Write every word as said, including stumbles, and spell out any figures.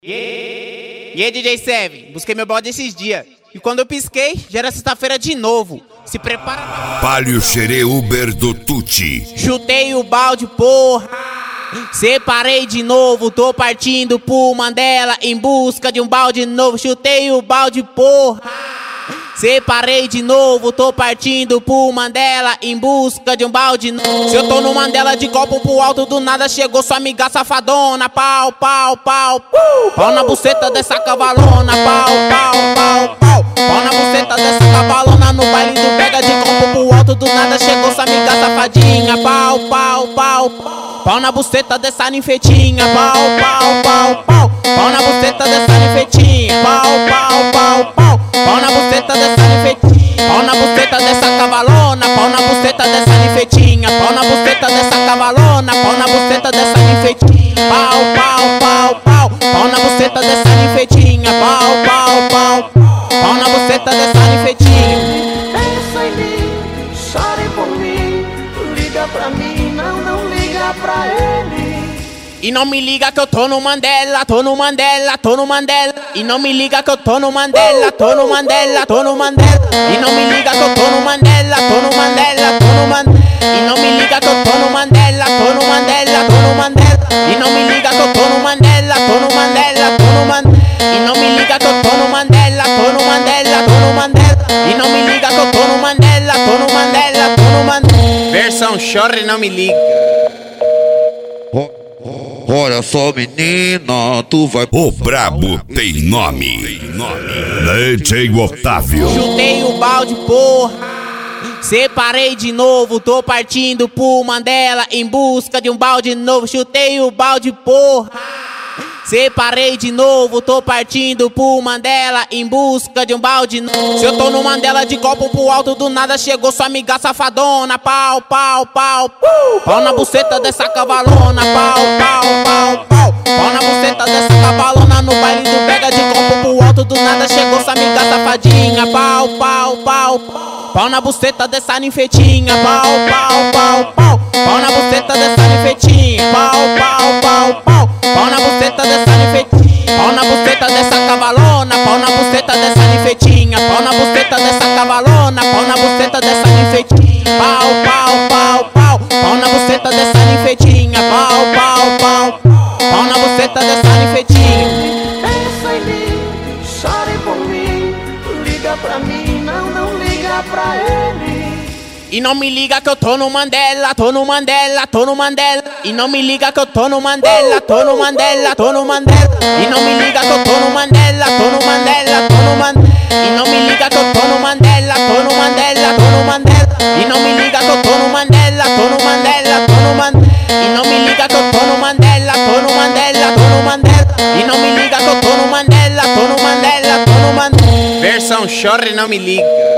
E aí, D J Seven, busquei meu bode esses dias. E quando eu pisquei, já era sexta-feira de novo. Se prepara pra... Palio Xerê Uber do Tuti. Chutei o balde, porra. Separei de novo, tô partindo pro Mandela em busca de um balde novo. Chutei o balde, porra. Separei de novo, tô partindo pro Mandela em busca de um balde novo. Se eu tô no Mandela de copo pro alto, do nada chegou sua amiga safadona. Pau, pau, pau, uh! Pau na buceta dessa cavalona. Pau, pau, pau, pau. Pau na buceta dessa cavalona. No baile do pega de copo pro alto, do nada chegou sua amiga safadinha. Pau, pau, pau, pau. Pau na buceta dessa ninfetinha. Pau, pau, pau, pau. Pau na buceta dessa ninfetinha. Pau, pau, pau, pau. Pau na buceta dessa ninfetinha. Pau na buceta dessa cavalona. Pau na buceta dessa ninfetinha. Pau na buceta dessa cavalona. Pau na buceta dessa ninfetinha. Pau, pau, pau, pau. Pau na buceta dessa ninfetinha. Pau, pau, pau. Pau na buceta dessa ninfetinha. Pensa em mim, chore por mim. Liga pra mim, não, não liga pra ele. E não me liga que eu tô no Mandela, tô no Mandela, tô no Mandela. E não me liga que eu tô no Mandela, tô no Mandela, tô no Mandela. E não me liga que eu tô no Mandela, tô no Mandela, tô no Mandela. E não me liga que eu tô no Mandela, tô no Mandela, tô no Mandela. E não me liga que eu tô no Mandela, tô no Mandela, tô no Mandela. E não me liga que eu tô no Mandela, tô no Mandela, tô no Mandela. E não me liga que eu tô no Mandela, tô no Mandela, tô no Mandela. Versão chore, não me liga. Olha só, menina, tu vai... O brabo tem nome. D J Otávio. Chutei o balde, porra. Separei de novo, tô partindo pro Mandela em busca de um balde novo. Chutei o balde, porra. Separei de novo, tô partindo pro Mandela em busca de um balde novo. Se eu tô no Mandela de copo pro alto, do nada chegou sua amiga safadona. Pau, pau, pau, uh! Pau na buceta dessa cavalona. Pau, pau, pau, pau. Pau na buceta dessa cavalona. No baile do pega de copo pro alto, do nada chegou sua amiga safadinha. Pau, pau, pau, pau. Pau na buceta dessa ninfetinha. Pau, pau, pau, pau. Pau na buceta dessa ninfetinha. Pau, pau, pau, pau. Pau na buceta dessa ninfetinha. Pau na buceta dessa cavalona. Pau na buceta dessa ninfetinha. Pau na buceta dessa cavalona. Pau na buceta dessa ninfetinha. Pau, pau, pau, pau. Pau na buceta dessa ninfetinha. Pau, pau, pau. Pau na buceta dessa ninfetinha. Pensa em mim, chore por mim. Liga pra mim, não, não liga pra ele. E não me liga que eu tô no Mandela, tô no Mandela, tô no Mandela. E não me liga que eu tô no Mandela, tô no Mandela, tô no Mandela. E não me liga que eu tô no Mandela, tô no Mandela, tô no Mandela. E não me liga que eu tô no Mandela, tô no Mandela, tô no Mandela. E não me liga que eu tô no Mandela, tô no Mandela, tô no Mandela. E não me liga que eu tô no Mandela, tô no Mandela, tô no Mandela. E não me liga que eu tô no Mandela, tô no Mandela, tô no Mandela. Versão chore, não me liga.